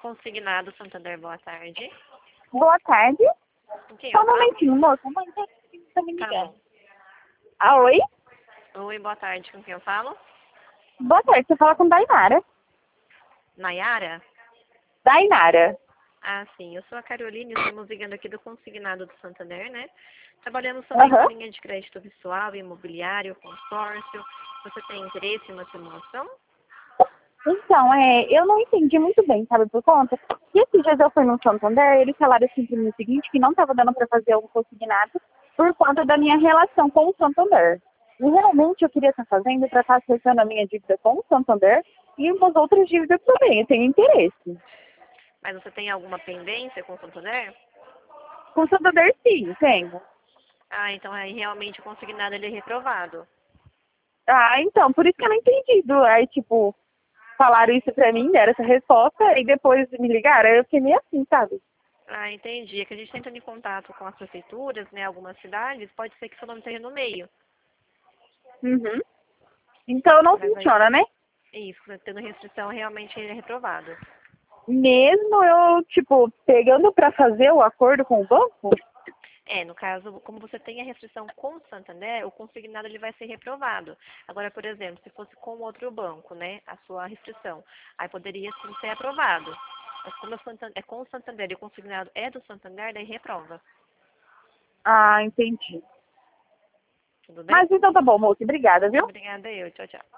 Consignado Santander, boa tarde. Boa tarde. Com quem Só eu um falo? momentinho, moça. Mãe, tá me Tá ligando. bom. Ah, oi? Oi, boa tarde. Com quem eu falo? Boa tarde, você fala com Dainara. Nayara? Dainara. Ah, sim. Eu sou a Caroline, estamos ligando aqui do Consignado do Santander, né? Trabalhamos também com Aham. linha de crédito pessoal, imobiliário, consórcio. Você tem interesse em uma simulação? Então, eu não entendi muito bem, sabe, por conta que esses dias eu fui no Santander, eles falaram assim pra mim o seguinte, que não estava dando para fazer o consignado por conta da minha relação com o Santander. E realmente eu queria estar fazendo para estar acertando a minha dívida com o Santander e umas outras dívidas também, eu tenho interesse. Mas você tem alguma pendência com o Santander? Com o Santander sim, tenho. Ah, então aí realmente o consignado ele é reprovado. Ah, então, por isso que eu não entendi. Aí, tipo, falaram isso pra mim, deram essa resposta, e depois me ligaram, aí eu fiquei meio assim, sabe? Ah, entendi. É que a gente entra em contato com as prefeituras, né, algumas cidades, pode ser que seu nome esteja no meio. Uhum. Então não Mas aí, funciona, né? isso, tendo restrição, realmente ele é reprovado. Mesmo eu, tipo, pegando pra fazer o acordo com o banco? É, no caso, como você tem a restrição com o Santander, o consignado ele vai ser reprovado. Agora, por exemplo, se fosse com outro banco, né, a sua restrição, aí poderia sim ser aprovado. Mas como é com o Santander e o consignado é do Santander, daí reprova. Ah, entendi. Tudo bem? Mas então tá bom, moço. Obrigada, viu? Obrigada eu. Tchau, tchau.